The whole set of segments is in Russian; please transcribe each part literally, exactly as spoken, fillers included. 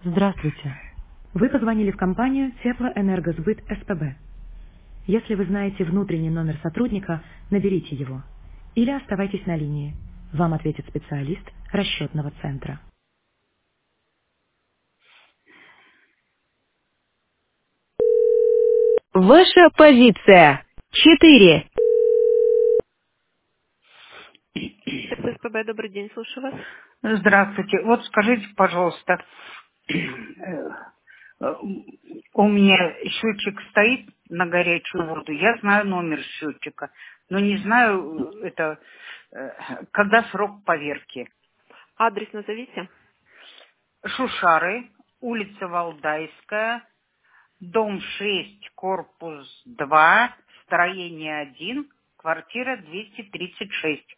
Здравствуйте. Вы позвонили в компанию Теплоэнергосбыт СПБ. Если вы знаете внутренний номер сотрудника, наберите его. Или оставайтесь на линии. Вам ответит специалист расчетного центра. Ваша позиция. Четыре. СПБ, добрый день, слушаю вас. Здравствуйте. Вот скажите, пожалуйста, э, у меня счетчик стоит на горячую воду. Я знаю номер счетчика, но не знаю, э, это э, когда срок поверки. Адрес назовите. Шушары, улица Валдайская, дом шесть, корпус два, строение один, квартира двести тридцать шесть.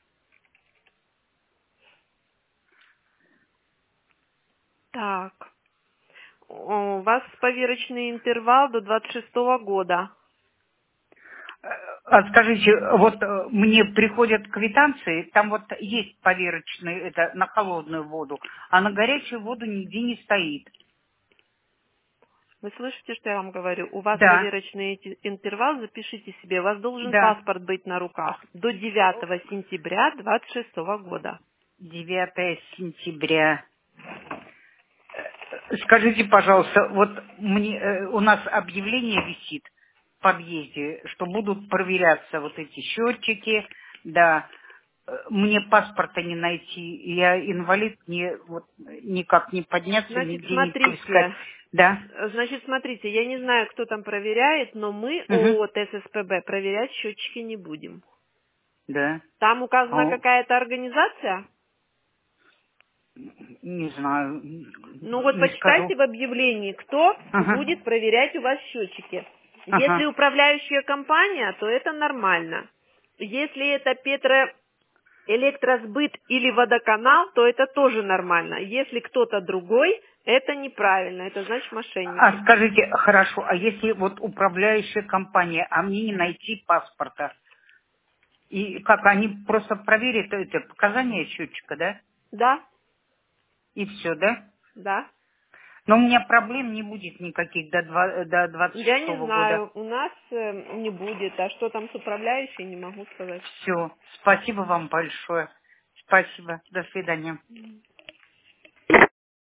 Так, у вас поверочный интервал до двадцать шестого года. А скажите, вот э, мне приходят квитанции, там вот есть поверочные, это на холодную воду, а на горячую воду нигде не стоит. Вы слышите, что я вам говорю? У вас Да, поверочный эти- интервал, запишите себе. У вас должен да. паспорт быть на руках до девятого сентября двадцать шестого года. девятое сентября. Э, Скажите, пожалуйста, вот мне, э, у нас объявление висит в подъезде, что будут проверяться вот эти счетчики, да. Э, Мне паспорта не найти, я инвалид, мне вот никак не подняться, Значит, нигде не поискать. смотрите. Да. С- Значит, смотрите, я не знаю, кто там проверяет, но мы, Мгм. ООО ТССПБ, проверять счетчики не будем. Да. Там указана А, какая-то организация? не знаю, Ну вот не скажу. почитайте в объявлении, кто Ага, будет проверять у вас счетчики. Если ага. управляющая компания, то это нормально. Если это Петроэлектросбыт или водоканал, то это тоже нормально. Если кто-то другой, это неправильно, это значит А мошенники. скажите, хорошо, а если вот управляющая компания, а мне не найти паспорта? И как, они просто проверят это показания счетчика, да? Да, И все, да? да. Но у меня проблем не будет никаких до, два- до двадцать Я не шестого года. знаю, у нас э, не будет, а что там с управляющей, не могу сказать. Все. Спасибо вам большое. Спасибо. До свидания.